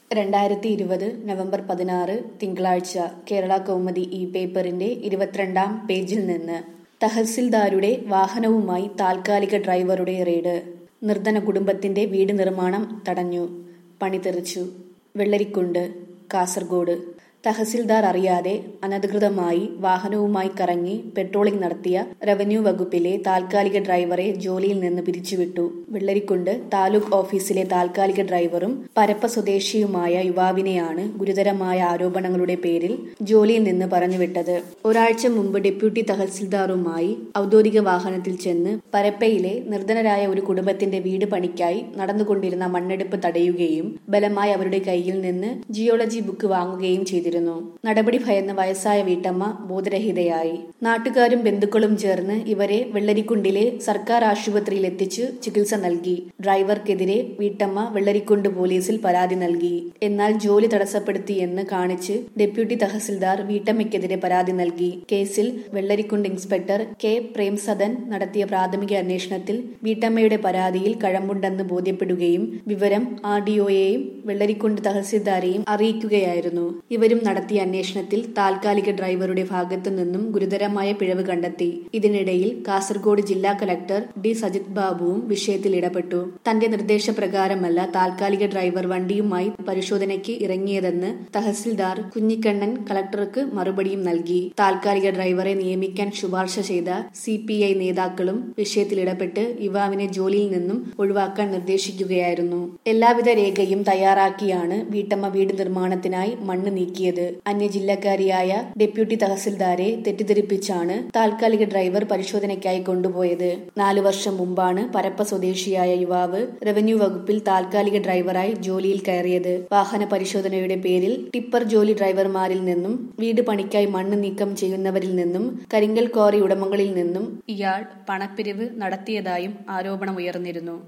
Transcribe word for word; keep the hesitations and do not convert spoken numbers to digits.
രണ്ടായിരത്തി ഇരുപത് നവംബർ പതിനാറ് തിങ്കളാഴ്ച കേരള കൗമുദി ഈ പേപ്പറിന്റെ ഇരുപത്തിരണ്ടാം പേജിൽ നിന്ന് തഹസിൽദാരുടെ വാഹനവുമായി താൽക്കാലിക ഡ്രൈവറുടെ റെയ്ഡ്. നിർധന കുടുംബത്തിന്റെ വീട് നിർമ്മാണം തടഞ്ഞു. പണി തെറിച്ചു. വെള്ളരിക്കുണ്ട്, കാസർഗോഡ്. തഹസിൽദാർ അറിയാതെ അനധികൃതമായി വാഹനവുമായി കറങ്ങി പെട്രോളിംഗ് നടത്തിയ റവന്യൂ വകുപ്പിലെ താൽക്കാലിക ഡ്രൈവറെ ജോലിയിൽ നിന്ന് പിരിച്ചുവിട്ടു. വെള്ളരിക്കുണ്ട് താലൂക്ക് ഓഫീസിലെ താൽക്കാലിക ഡ്രൈവറും പരപ്പ സ്വദേശിയുമായ യുവാവിനെയാണ് ഗുരുതരമായ ആരോപണങ്ങളുടെ പേരിൽ ജോലിയിൽ നിന്ന് പറഞ്ഞുവിട്ടത്. ഒരാഴ്ച മുമ്പ് ഡെപ്യൂട്ടി തഹസിൽദാറുമായി ഔദ്യോഗിക വാഹനത്തിൽ ചെന്ന് പരപ്പയിലെ നിർധനരായ ഒരു കുടുംബത്തിന്റെ വീട് പണിക്കായി നടന്നുകൊണ്ടിരുന്ന മണ്ണെടുപ്പ് തടയുകയും ബലമായി അവരുടെ കയ്യിൽ നിന്ന് ജിയോളജി ബുക്ക് വാങ്ങുകയും ചെയ്തിരുന്നു. നടപടി ഭയന്ന് വയസ്സായ വീട്ടമ്മ ബോധരഹിതയായി. നാട്ടുകാരും ബന്ധുക്കളും ചേർന്ന് ഇവരെ വെള്ളരിക്കുണ്ടിലെ സർക്കാർ ആശുപത്രിയിൽ എത്തിച്ച് ചികിത്സ നൽകി. ഡ്രൈവർക്കെതിരെ വീട്ടമ്മ വെള്ളരിക്കുണ്ട് പോലീസിൽ പരാതി നൽകി. എന്നാൽ ജോലി തടസ്സപ്പെടുത്തിയെന്ന് കാണിച്ച് ഡെപ്യൂട്ടി തഹസിൽദാർ വീട്ടമ്മയ്ക്കെതിരെ പരാതി നൽകി. കേസിൽ വെള്ളരിക്കുണ്ട് ഇൻസ്പെക്ടർ കെ പ്രേംസദൻ നടത്തിയ പ്രാഥമിക അന്വേഷണത്തിൽ വീട്ടമ്മയുടെ പരാതിയിൽ കഴമ്പുണ്ടെന്ന് ബോധ്യപ്പെടുകയും വിവരം ആർ ഡി ഒയെയും വെള്ളരിക്കുണ്ട് തഹസിൽദാരെയും അറിയിക്കുകയായിരുന്നു. ഇവരും നടത്തിയ അന്വേഷണത്തിൽ താൽക്കാലിക ഡ്രൈവറുടെ ഭാഗത്തു നിന്നും ഗുരുതരമായ പിഴവ് കണ്ടെത്തി. ഇതിനിടയിൽ കാസർഗോഡ് ജില്ലാ കലക്ടർ ഡി സജിത് ബാബുവും വിഷയത്തിൽ ഇടപെട്ടു. തന്റെ നിർദ്ദേശപ്രകാരമല്ല താൽക്കാലിക ഡ്രൈവർ വണ്ടിയുമായി പരിശോധനയ്ക്ക് ഇറങ്ങിയതെന്ന് തഹസിൽദാർ കുഞ്ഞിക്കണ്ണൻ കലക്ടർക്ക് മറുപടിയും നൽകി. താൽക്കാലിക ഡ്രൈവറെ നിയമിക്കാൻ ശുപാർശ ചെയ്ത സി പി ഐ നേതാക്കളും വിഷയത്തിൽ ഇടപെട്ട് യുവാവിനെ ജോലിയിൽ നിന്നും ഒഴിവാക്കാൻ നിർദ്ദേശിക്കുകയായിരുന്നു. എല്ലാവിധ രേഖയും തയ്യാറാക്കിയാണ് വീട്ടമ്മ വീട് നിർമ്മാണത്തിനായി മണ്ണ് നീക്കിയത്. അന്യജില്ലക്കാരിയായ ഡെപ്യൂട്ടി തഹസിൽദാരെ തെറ്റിദ്ധരിപ്പിച്ചാണ് താൽക്കാലിക ഡ്രൈവർ പരിശോധനയ്ക്കായി കൊണ്ടുപോയത്. നാലു വർഷം മുമ്പാണ് പരപ്പ സ്വദേശിയായ യുവാവ് റവന്യൂ വകുപ്പിൽ താൽക്കാലിക ഡ്രൈവറായി ജോലിയിൽ കയറിയത്. വാഹന പരിശോധനയുടെ പേരിൽ ടിപ്പർ ജോലി ഡ്രൈവർമാരിൽ നിന്നും വീട് പണിക്കായി മണ്ണ് നീക്കം ചെയ്യുന്നവരിൽ നിന്നും കരിങ്കൽ ക്വാറി ഉടമകളിൽ നിന്നും ഇയാൾ പണപ്പിരിവ് നടത്തിയതായും ആരോപണമുയർന്നിരുന്നു.